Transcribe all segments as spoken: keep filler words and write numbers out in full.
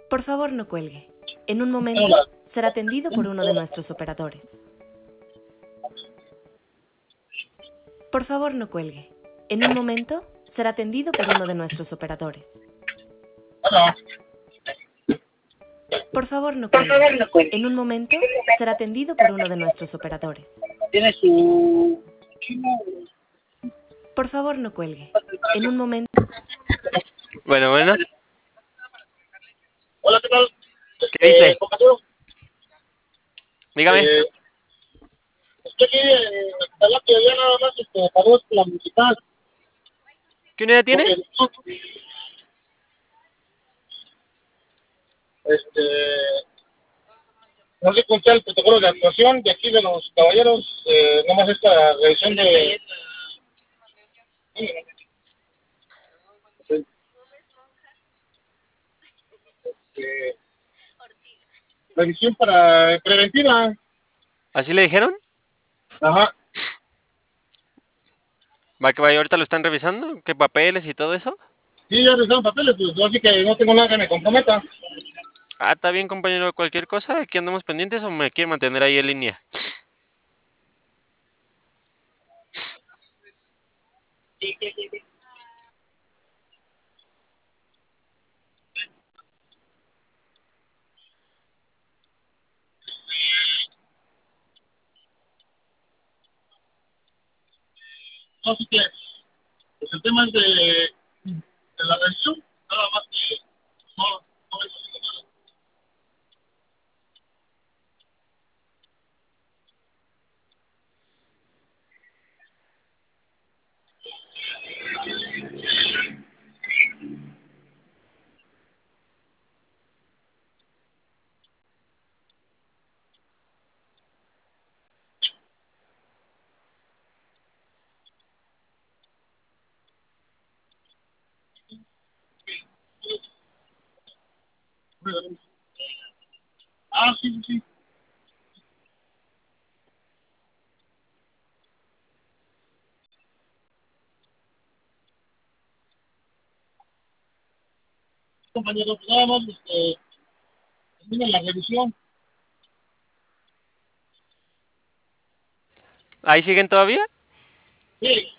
Por favor, no cuelgue. En un momento será atendido por uno de nuestros operadores. Por favor, no cuelgue. En un momento será atendido por uno de nuestros operadores. Hola. Por favor, no Por cuelgue. favor, no cuelgue. En un momento será atendido por uno de nuestros operadores. Tiene su... Por favor, no cuelgue. En un momento... Bueno, bueno. Hola, ¿qué tal? ¿Qué dice? Eh, compañero, Dígame. eh, estoy aquí en la que ya nada más este, pagó la municipal. ¿Qué unidad tiene? Porque, este, no sé cuál sea el protocolo de actuación de aquí de los caballeros, eh, nomás esta revisión de... Este, revisión para preventiva. ¿Así le dijeron? Ajá. Va que vaya, ahorita lo están revisando. ¿Qué papeles y todo eso? Sí, ya revisaron papeles, pues así que no tengo nada que me comprometa. Ah, está bien, compañero. Cualquier cosa, aquí andamos pendientes o me quiere mantener ahí en línea. Sí, sí, sí, sí. No sé qué. Pues el tema es de, de la revisión, nada más que no, no es así nada. Ah, sí, sí, sí. Compañero, pues nada más, este, termina la revisión. ¿Ahí siguen todavía? Sí.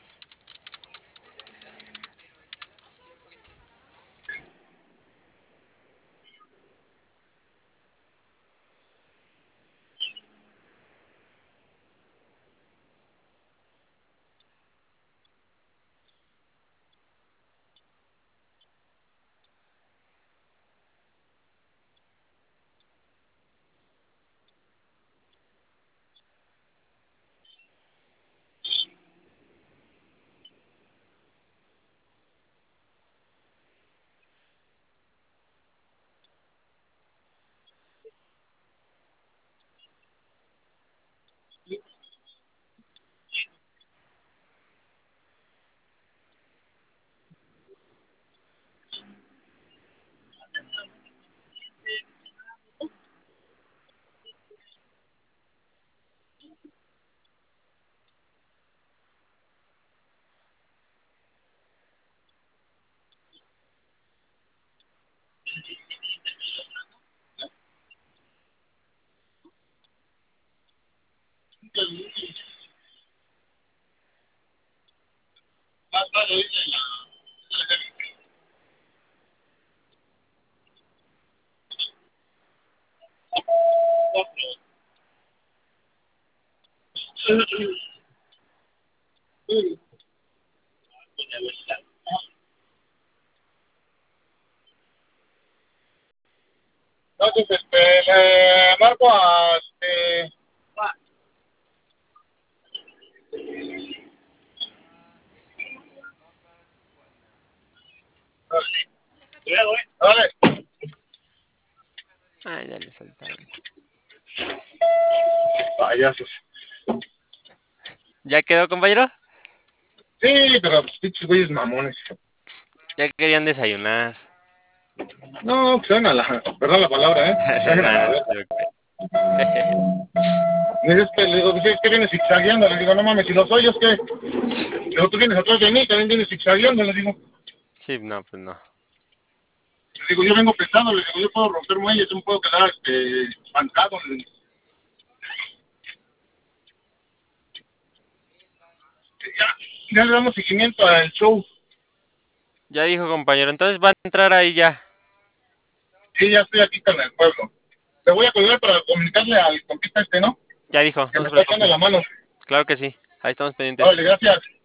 Más tarde dice la... Sí. Entonces, este, le marco a, este... Cuidado, eh. Vale. Ah, ya le saltaron. Payasos. ¿Ya quedó, compañero? Sí, pero pues pinches güeyes mamones. Ya querían desayunar. No, pues ven a la... Perdón la palabra, ¿eh? Ven a No, la no se verga. preocupe. Me dice, que, le digo, pues, es que vienes zigzagueando. Le digo, no mames, si los hoyos, ¿qué? Luego tú vienes atrás de mí, también vienes zigzagueando, le digo. Sí, no, pues no. digo, yo vengo pensando, le digo, yo puedo romper muelles, yo me puedo quedar este, estancado. Ya, ya le damos seguimiento al show. Ya dijo, compañero. Entonces va a entrar ahí ya. Sí, ya estoy aquí con el pueblo. Te voy a colgar para comunicarle al compita este, ¿no? Ya dijo, Que no me se está echando preocupe. la mano. Claro que sí. Ahí estamos pendientes. Vale, gracias.